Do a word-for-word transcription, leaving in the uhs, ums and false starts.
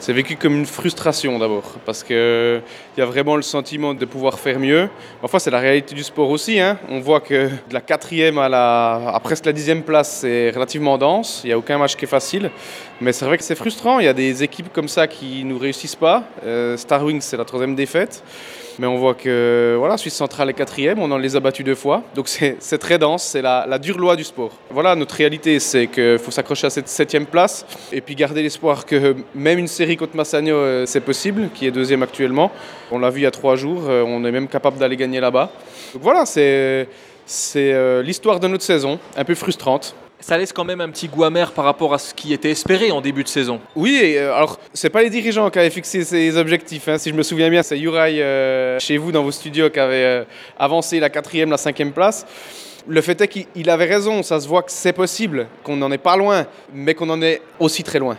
C'est vécu comme une frustration d'abord, parce qu'il y a vraiment le sentiment de pouvoir faire mieux. Parfois, c'est la réalité du sport aussi, hein. On voit que de la quatrième à, la, à presque la dixième place, c'est relativement dense. Il n'y a aucun match qui est facile. Mais c'est vrai que c'est frustrant. Il y a des équipes comme ça qui ne nous réussissent pas. Euh, Star Wings, c'est la troisième défaite. Mais on voit que voilà, Suisse Centrale est quatrième, on en les a battus deux fois. Donc c'est, c'est très dense, c'est la, la dure loi du sport. Voilà, notre réalité, c'est qu'il faut s'accrocher à cette septième place et puis garder l'espoir que même une série contre Massagno, c'est possible, qui est deuxième actuellement. On l'a vu il y a trois jours, on est même capable d'aller gagner là-bas. Donc voilà, c'est, c'est euh, l'histoire de notre saison, un peu frustrante. Ça laisse quand même un petit goût amer par rapport à ce qui était espéré en début de saison. Oui, et, euh, alors c'est pas les dirigeants qui avaient fixé ces objectifs. Hein. Si je me souviens bien, c'est Juraj euh, chez vous dans vos studios qui avait euh, avancé la quatrième, la cinquième place. Le fait est qu'il avait raison, ça se voit que c'est possible, qu'on n'en est pas loin, mais qu'on en est aussi très loin.